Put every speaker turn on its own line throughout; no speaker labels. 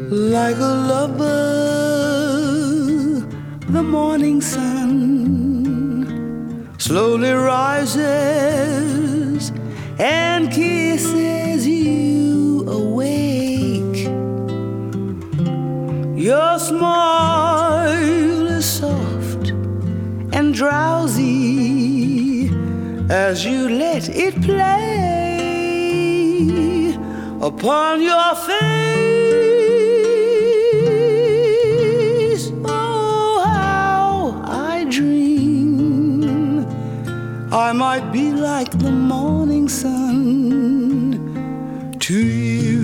Like a lover, the morning sun slowly rises and kisses you awake. Your smile is soft and drowsy as you let it play upon your face. Oh, how I dream I might be like the morning sun to you.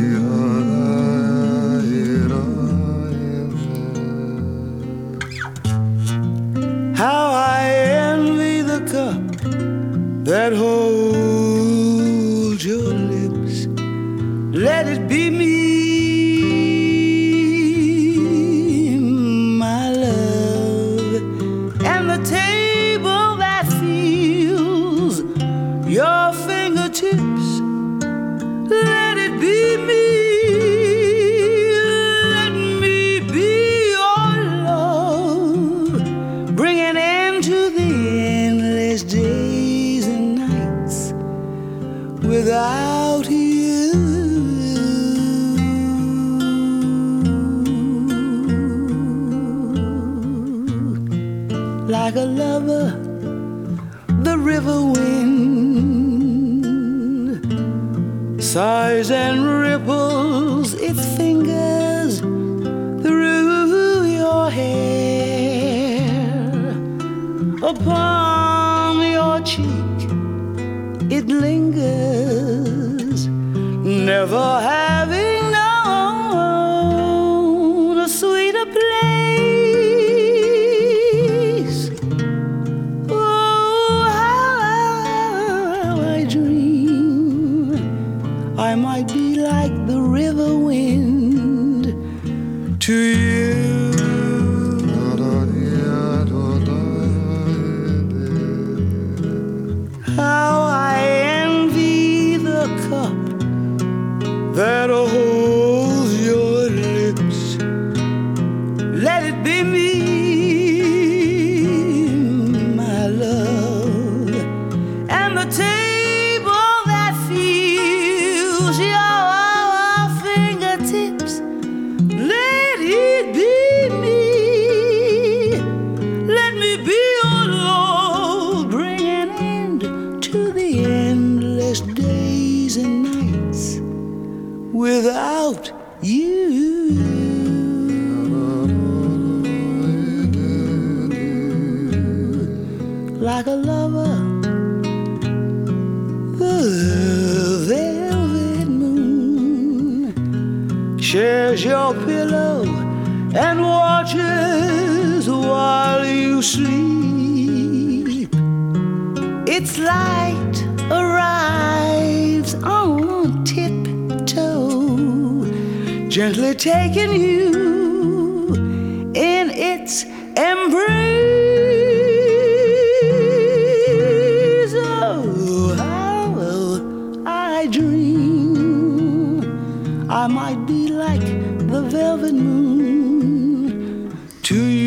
How I envy the cup that holds your lips. Let it be me, my love, and the table that feels your fingertips. Let it be me. Let me be your love. Bring an end to the endless days and nights without you. Like a lover, the river wind sighs and ripples its fingers through your hair. Upon your cheek it lingers, never having known a sweeter place. Oh, how I dream I might be like the river wind to you. How I envy the cup that holds your lips. Let it be me, my love, and the table that feels your fingertips. Let it be me. Let me be your Lord. Bring an end to the endless days and nights without you. Like a lover, the velvet moon shares your pillow and watches while you sleep. Its light arrives on tiptoe, gently taking you in its embrace. Oh, how I dream I might be like the velvet moon to you.